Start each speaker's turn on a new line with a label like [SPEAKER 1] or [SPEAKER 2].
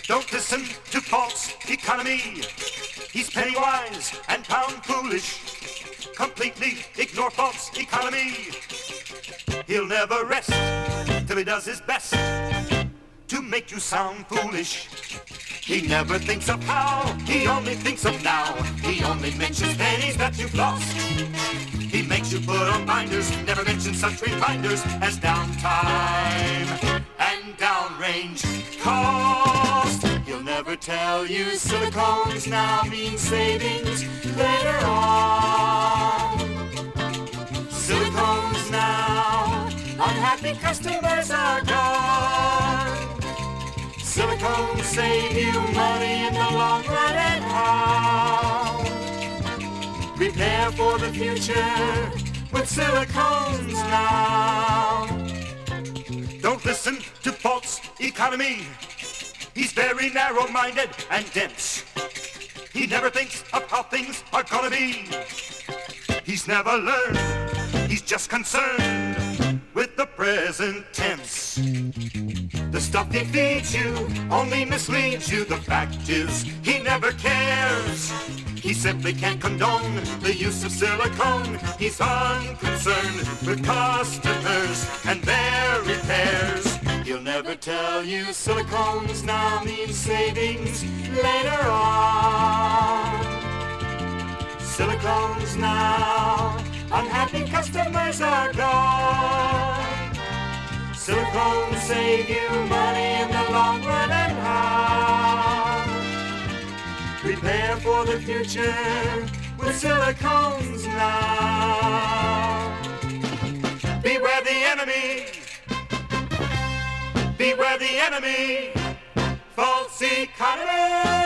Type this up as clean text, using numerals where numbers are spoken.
[SPEAKER 1] Don't listen to false economy. He's penny wise and pound foolish. Completely ignore false economy. He'll never rest till he does his best to make you sound foolish. He never thinks of how, he only thinks of now. He only mentions pennies that you've lost. He makes you put on binders, never mentions such reminders as downtime and downrange cost. He'll never tell you silicones now mean savings later on. Silicones now, unhappy customers are gone. Silicones save you money in the long run, and how? Prepare for the future with silicones now. Don't listen to false economy. He's very narrow-minded and dense. He never thinks of how things are gonna be. He's never learned, he's just concerned with the present tense. The stuff he feeds you only misleads you. The fact is, he never cares. He simply can't condone the use of silicone. He's unconcerned with customers and their repairs. He'll never tell you silicones now mean savings later on. Silicones now, unhappy customers are gone. Silicones save you money in the long run, and how? Prepare for the future with silicones now. Beware the enemy. Beware the enemy. False economy.